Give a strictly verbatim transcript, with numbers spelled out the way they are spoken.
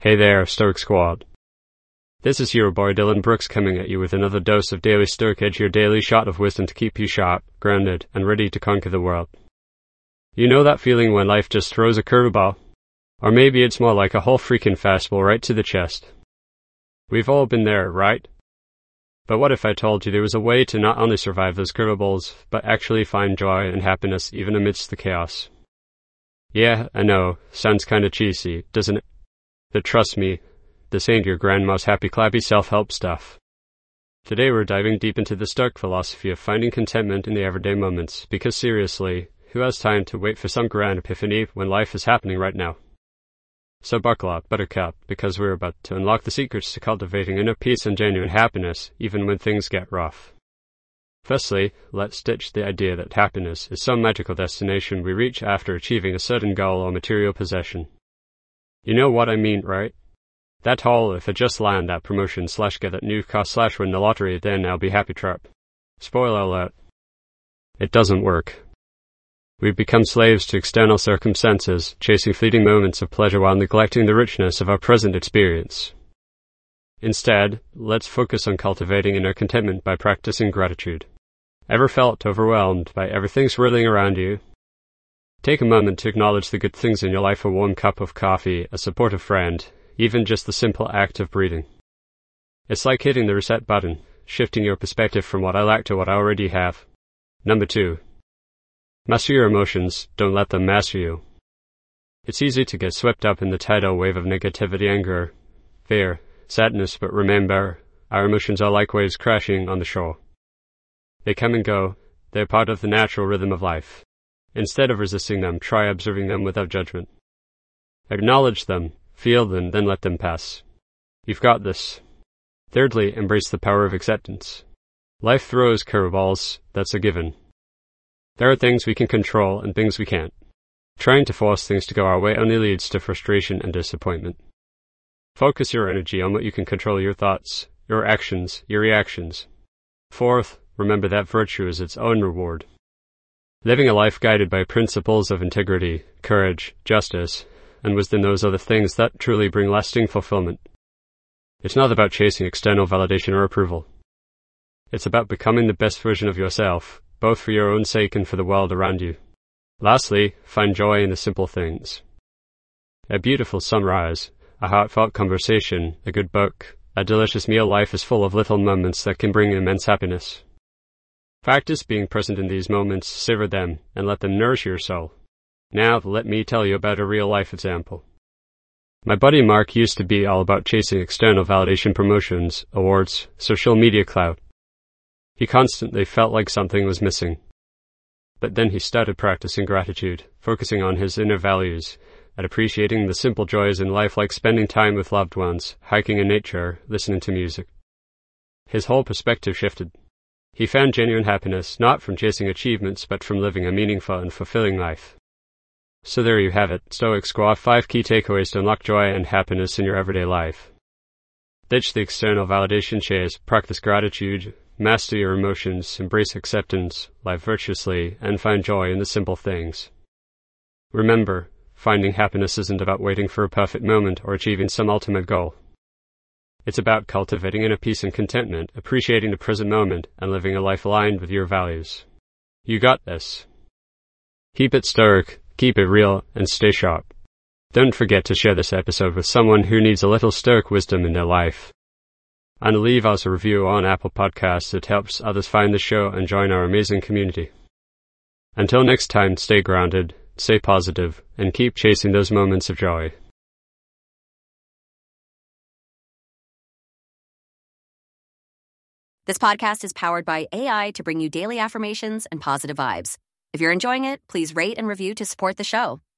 Hey there, Stoic Squad. This is your boy Dylan Brooks coming at you with another dose of Daily Stoic Edge, your daily shot of wisdom to keep you sharp, grounded, and ready to conquer the world. You know that feeling when life just throws a curveball? Or maybe it's more like a whole freaking fastball right to the chest. We've all been there, right? But what if I told you there was a way to not only survive those curveballs, but actually find joy and happiness even amidst the chaos? Yeah, I know, sounds kinda cheesy, doesn't it? But trust me, this ain't your grandma's happy clappy self-help stuff. Today we're diving deep into the Stoic philosophy of finding contentment in the everyday moments, because seriously, who has time to wait for some grand epiphany when life is happening right now? So buckle up, buttercup, because we're about to unlock the secrets to cultivating inner peace and genuine happiness, even when things get rough. Firstly, let's ditch the idea that happiness is some magical destination we reach after achieving a certain goal or material possession. You know what I mean, right? That whole, if I just land that promotion slash get that new car slash win the lottery, then I'll be happy trap. Spoiler alert. It doesn't work. We've become slaves to external circumstances, chasing fleeting moments of pleasure while neglecting the richness of our present experience. Instead, let's focus on cultivating inner contentment by practicing gratitude. Ever felt overwhelmed by everything swirling around you? Take a moment to acknowledge the good things in your life: a warm cup of coffee, a supportive friend, even just the simple act of breathing. It's like hitting the reset button, shifting your perspective from what I lack to what I already have. Number two. Master your emotions, don't let them master you. It's easy to get swept up in the tidal wave of negativity, anger, fear, sadness, but remember, our emotions are like waves crashing on the shore. They come and go, they're part of the natural rhythm of life. Instead of resisting them, try observing them without judgment. Acknowledge them, feel them, then let them pass. You've got this. Thirdly, embrace the power of acceptance. Life throws curveballs, that's a given. There are things we can control and things we can't. Trying to force things to go our way only leads to frustration and disappointment. Focus your energy on what you can control: your thoughts, your actions, your reactions. Fourth, remember that virtue is its own reward. Living a life guided by principles of integrity, courage, justice, and wisdom, those are the things that truly bring lasting fulfillment. It's not about chasing external validation or approval. It's about becoming the best version of yourself, both for your own sake and for the world around you. Lastly, find joy in the simple things. A beautiful sunrise, a heartfelt conversation, a good book, a delicious meal. Life is full of little moments that can bring immense happiness. Practice being present in these moments, savor them, and let them nourish your soul. Now, let me tell you about a real-life example. My buddy Mark used to be all about chasing external validation, promotions, awards, social media clout. He constantly felt like something was missing. But then he started practicing gratitude, focusing on his inner values, and appreciating the simple joys in life, like spending time with loved ones, hiking in nature, listening to music. His whole perspective shifted. He found genuine happiness, not from chasing achievements, but from living a meaningful and fulfilling life. So there you have it, Stoic Squad, five key takeaways to unlock joy and happiness in your everyday life. Ditch the external validation chase, practice gratitude, master your emotions, embrace acceptance, live virtuously, and find joy in the simple things. Remember, finding happiness isn't about waiting for a perfect moment or achieving some ultimate goal. It's about cultivating inner peace and contentment, appreciating the present moment, and living a life aligned with your values. You got this. Keep it stoic, keep it real, and stay sharp. Don't forget to share this episode with someone who needs a little stoic wisdom in their life. And leave us a review on Apple Podcasts. It helps others find the show and join our amazing community. Until next time, stay grounded, stay positive, and keep chasing those moments of joy. This podcast is powered by A I to bring you daily affirmations and positive vibes. If you're enjoying it, please rate and review to support the show.